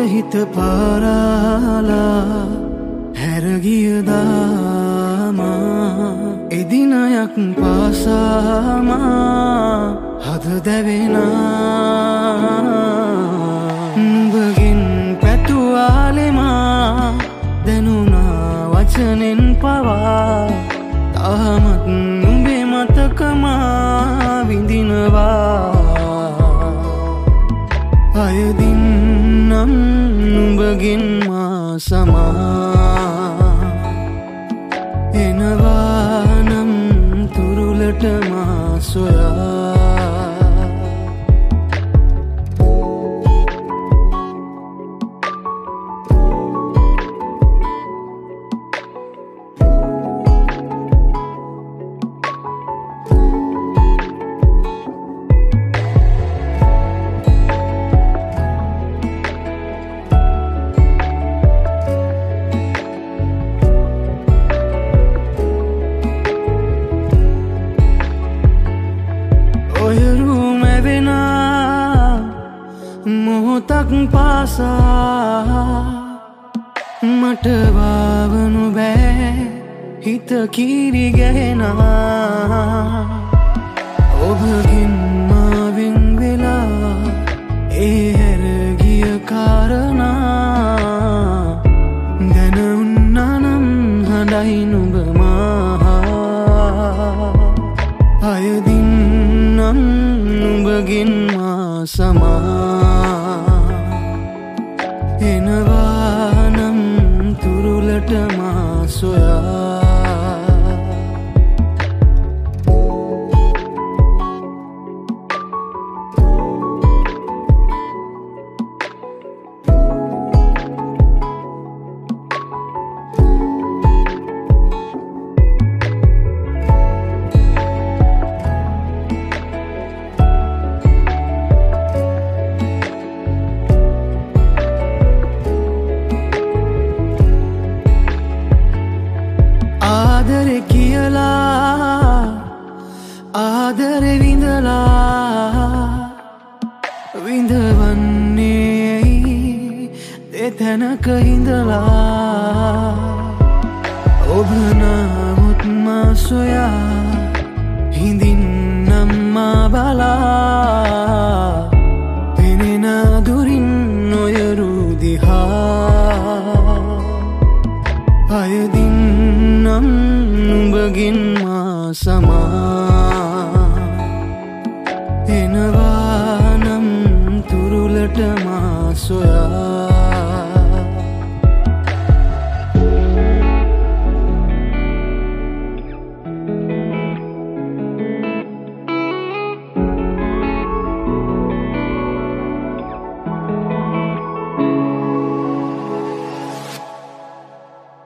හිත පාරාලා හැරගිය දාමා එදිනයක් පාසාමා හද දැවෙනා නුඹගෙන් පැතුවාලෙමා දැනුණා වචනෙන් පවා තාමත් නුඹේ මතකමා විඳිනවා අයදින් නම් නුඹගෙන් මා සමා එනවා නම් තුරුලට මා සොයා මොහොතක් පාසා මට වාවනු බෑ හිත කිරි ගැහෙනා ඔබගෙන් මාවෙන් වෙලා ඒ හැරගිය කාරණා දැන උන්නානම් හඬයි නුඹ මා අයදින් නම් නුඹගෙන් මා සමා එනවා නම් තුරුලට මා සොයා ආදරේ කියලා ආදරේ විඳලා විඳවන්නේ දෙතනක හිඳලා ඔබ නමුත් මා සොයා හිඳින්නම් මා බලා පෙනෙන දුරින් නොයරු දිහා අයදින් නම් නුඹගෙන් මා සමා